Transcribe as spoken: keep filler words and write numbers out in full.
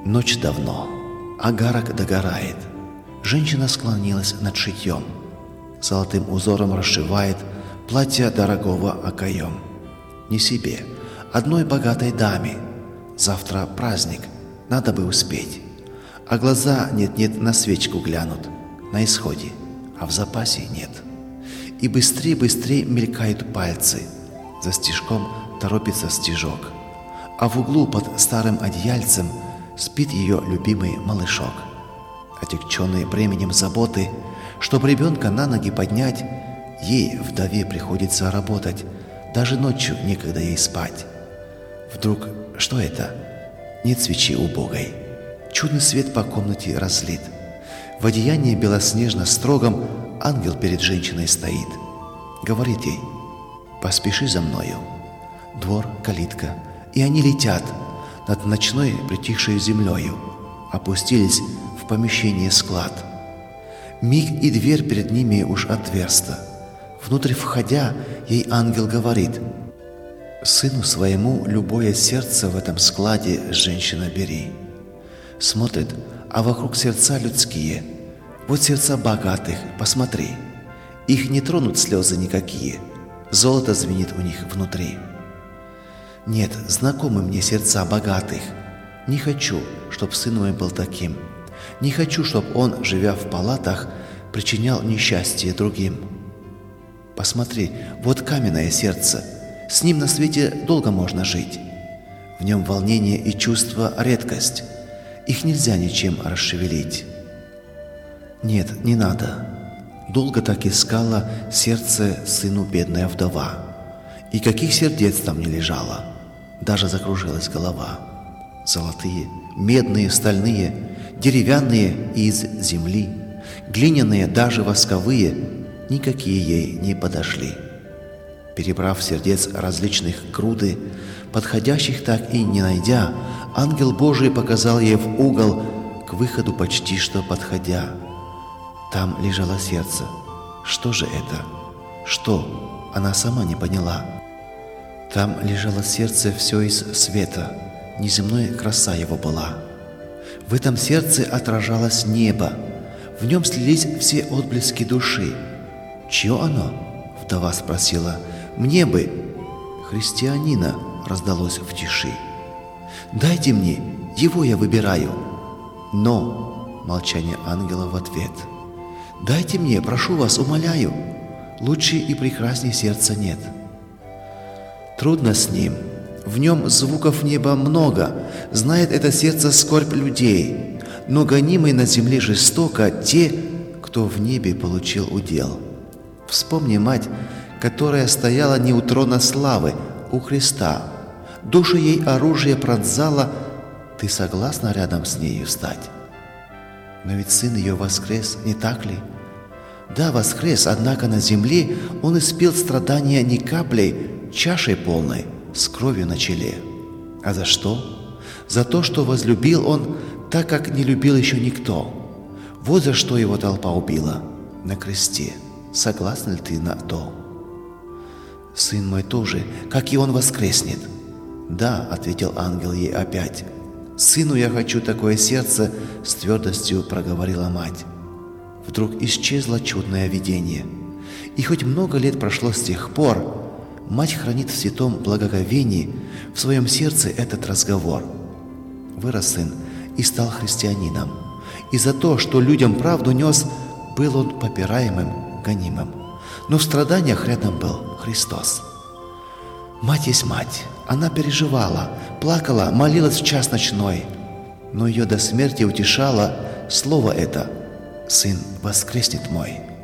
Ночь давно, агарок догорает. Женщина склонилась над шитьем. Золотым узором расшивает платье дорогого окоем. Не себе, одной богатой даме. Завтра праздник, надо бы успеть. А глаза нет-нет на свечку глянут. На исходе, а в запасе нет. И быстрей-быстрей мелькают пальцы. За стежком торопится стежок. А в углу под старым одеяльцем спит ее любимый малышок. Отягченный бременем заботы, чтоб ребенка на ноги поднять, ей, вдове, приходится работать, даже ночью некогда ей спать. Вдруг, что это? Нет свечи убогой. Чудный свет по комнате разлит. В одеянии белоснежно строгом ангел перед женщиной стоит. Говорит ей: «Поспеши за мною». Двор, калитка, и они летят над ночной притихшей землею, опустились в помещение склад. Миг, и дверь перед ними уж отверста. Внутрь входя, ей ангел говорит: «Сыну своему любое сердце в этом складе, женщина, бери». Смотрит, а вокруг сердца людские. Вот сердца богатых, посмотри. Их не тронут слезы никакие. Золото звенит у них внутри. Нет, знакомы мне сердца богатых. Не хочу, чтоб сын мой был таким. Не хочу, чтоб он, живя в палатах, причинял несчастье другим. Посмотри, вот каменное сердце. С ним на свете долго можно жить. В нем волнение и чувство — редкость. Их нельзя ничем расшевелить. Нет, не надо. Долго так искала сердце сыну бедная вдова. И каких сердец там не лежало. Даже закружилась голова. Золотые, медные, стальные, деревянные из земли, глиняные, даже восковые, никакие ей не подошли. Перебрав сердец различных груды, подходящих так и не найдя, ангел Божий показал ей в угол, к выходу почти что подходя. Там лежало сердце. Что же это? Что? Она сама не поняла. Там лежало сердце все из света, неземной краса его была. В этом сердце отражалось небо, в нем слились все отблески души. «Чье оно?» — вдова спросила. «Мне бы». «Христианина», — раздалось в тиши. «Дайте мне, его я выбираю». «Но», — молчание ангела в ответ. «Дайте мне, прошу вас, умоляю, лучше и прекрасней сердца нет». Трудно с ним, в нем звуков неба много, знает это сердце скорбь людей, но гонимый на земле жестоко те, кто в небе получил удел. Вспомни мать, которая стояла не у трона славы, у Христа. Душу ей оружие пронзало, ты согласна рядом с нею стать? Но ведь сын ее воскрес, не так ли? Да, воскрес, однако на земле он испил страдания не каплей, чашей полной, с кровью на челе. А за что? За то, что возлюбил он так, как не любил еще никто. Вот за что его толпа убила на кресте. Согласна ли ты на то? Сын мой тоже, как и он, воскреснет. Да, ответил ангел ей опять. Сыну я хочу такое сердце, с твердостью проговорила мать. Вдруг исчезло чудное видение. И хоть много лет прошло с тех пор, мать хранит в святом благоговении в своем сердце этот разговор. Вырос сын и стал христианином. И за то, что людям правду нес, был он попираемым, гонимым. Но в страданиях рядом был Христос. Мать есть мать. Она переживала, плакала, молилась в час ночной. Но ее до смерти утешало слово это: «Сын воскреснет мой».